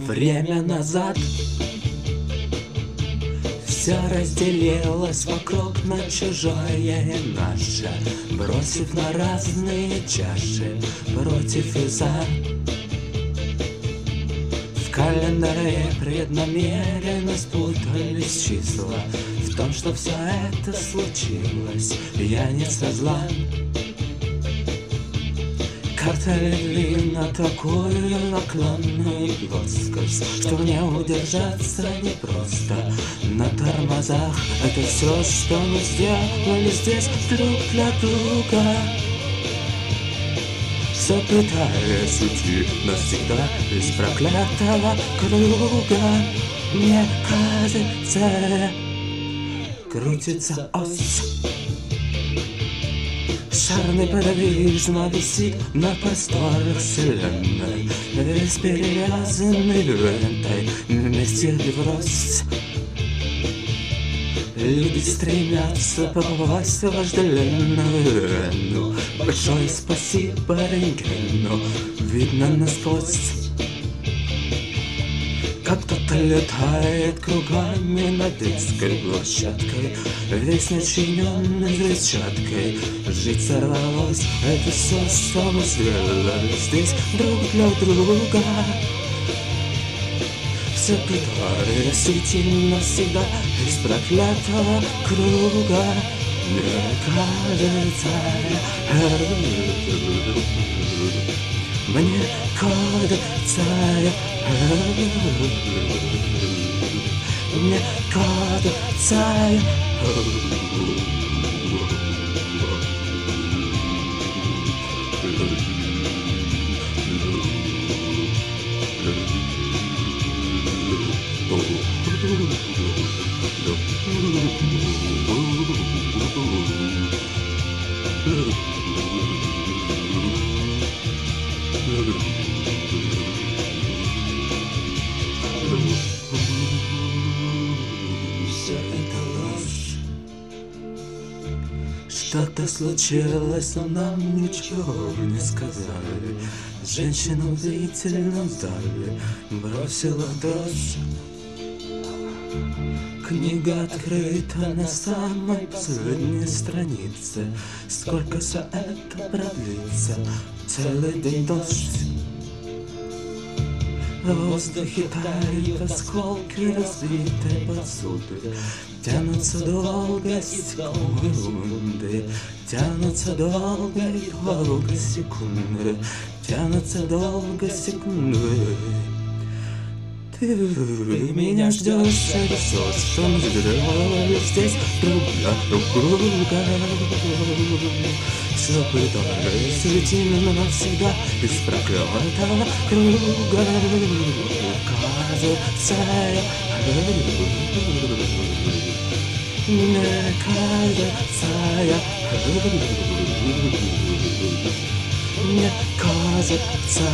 время назад. Все разделилось вокруг на чужое и наше, бросив на разные чаши, против и за. В календаре преднамеренно спутались числа. В том, что все это случилось, я не со зла. Карта легли на такую наклонную плоскость, что мне удержаться непросто на тормозах. Это все, что мы сделали здесь друг для друга. Все пытаясь уйти навсегда из проклятого круга. Мне кажется, крутится ось. Шар неподвижно висит на просторах вселенной, весь перевязанный лентой, вместе и врозь. Люди стремятся попасть в вожделенную арену. Большое спасибо рентгену, видно насквозь. Как кто-то летает кругами над детской площадкой, весь начиненный взрывчаткой. Жить сорвалось, это все, что мы сделали здесь друг для друга. Все пытались уйти навсегда из проклятого круга. Мне кажется, мне кажется, мне кажется, все это ложь. Что-то случилось, но нам ничего не сказали. Женщину в зрительном зале бросила дрожь. Книга открыта на самой последней странице. Сколько все это продлится? Целый день дождь. В воздухе тают осколки разбитой посуды. Тянутся долго секунды, тянутся долго и долго секунды, тянутся долго секунды. Ты меня ждешь, это все, что мы сделали здесь друг для друга. Все пытались уйти навсегда из проклятого круга. Кажется, мне кажется, мне кажется,